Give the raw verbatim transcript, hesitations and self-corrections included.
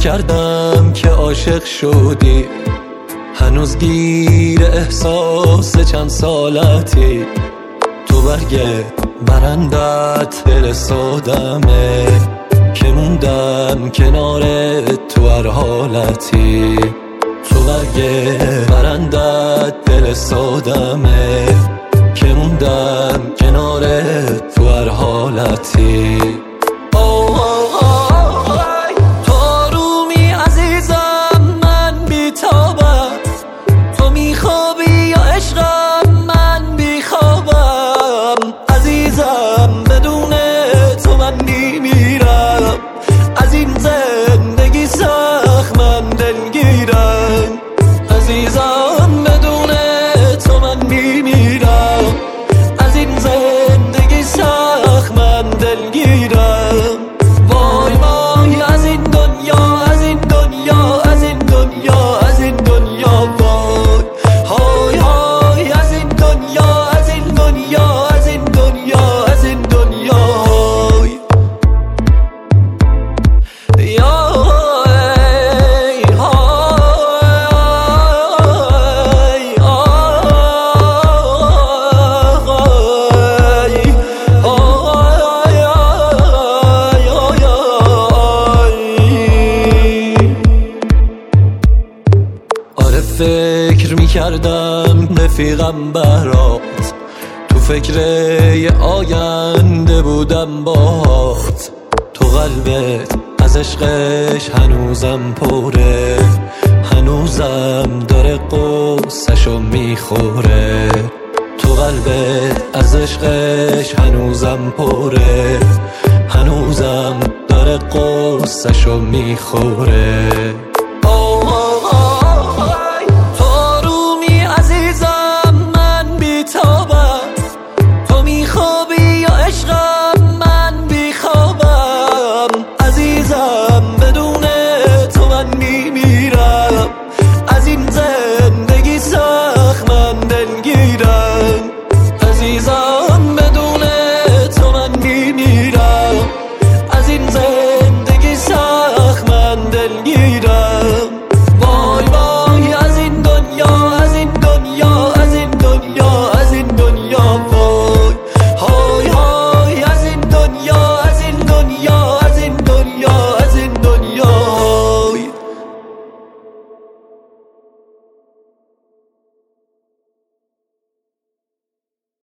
نکردم که عاشق شدی، هنوز گیر احساس چند سالتی. تو برگ برندت دل سادمه که موندم کنارت تو هر حالتی. تو برگ برندت دل سادمه که موندم کنارت تو هر حالتی. فکر میکردم رفیقم برات، تو فکر یه آینده بودم باهات. تو قلبت از عشقش هنوزم پره، هنوزم داره قصه‌شو میخوره. تو قلبت از عشقش هنوزم پره، هنوزم داره قصه‌شو میخوره. خوابی